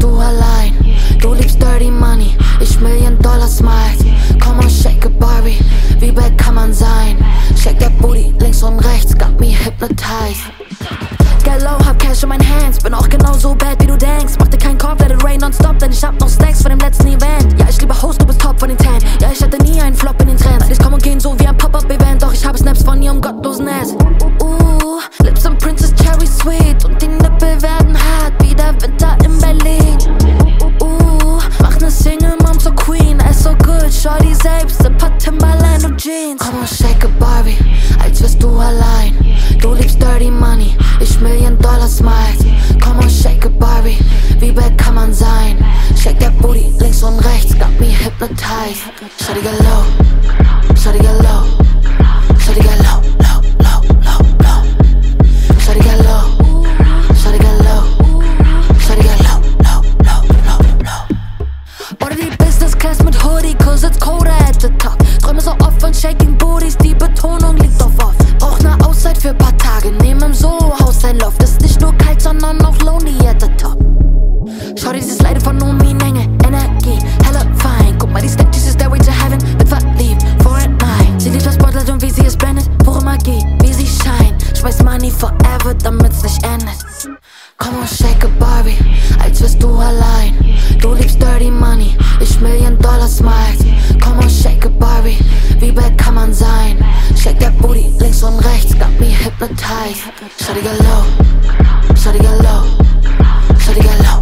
wirst du allein. Du liebst Dirty Money, ich $1,000,000 Smiles. Komm und shake it, Barbie, wie bad kann man sein? Shake that booty links und rechts, got me hypnotized. Get low, hab Cash in meinen Hands, bin auch genauso bad wie du denkst. Mach dir keinen Kopf, let it rain nonstop, denn ich hab noch Snacks von dem letzten Event. Ja, ich liebe Host, du bist top von den 10. Ja, ich hatte nie einen Flop in den Trends. Ich komm und gehen so wie ein Pop-Up-Event, doch ich habe Snaps von ihrem gottlosen Ass. Lips und Princess Cherry Sweet und die Nippel werden hart wie der Winter in Berlin. Mach ne Single Mom zur Queen, ist so good, shorty selbst in paar Timberland und Jeans. Komm und shake it, Barbie, als wirst du allein. Du liebst Dirty Money, ich $1,000,000 Smiles. Komm und shake it, Barbie, wie bad kann man sein? Shake that booty links und rechts, got me hypnotized. Shawty get low, shawty get low, shawty get low, low, low, low, low. Shawty get low, shawty get low, shawty get low, low, low, low, low. Oder die Business Class mit Hoodie, cause it's colder at the top. Träume so oft von shaking booties, die Betonung liegt auf off. Brauch ne Auszeit für paar Tage, nehm im Soho-Haus ein Loft. Ist nicht nur kalt, sondern auch lonely at the top. Schau dir dieses Leiden von Menge, Energie, hella fein. Guck mal, die Step, dieses Stairway to Heaven, bin verliebt, for at night. Sie liebt das Spotlight und wie sie es blendet, pure Magie, wie sie scheint. Schmeiß Money forever, damit's nicht endet. Komm und shake it, Barbie, als wirst du allein. Du liebst Dirty Money, ich $1,000,000 Smiles. Komm und shake it, Barbie, wie bad kann man sein? Shake that booty links und rechts, got me hypnotized. Shawty get low, shawty get low, shawty get low.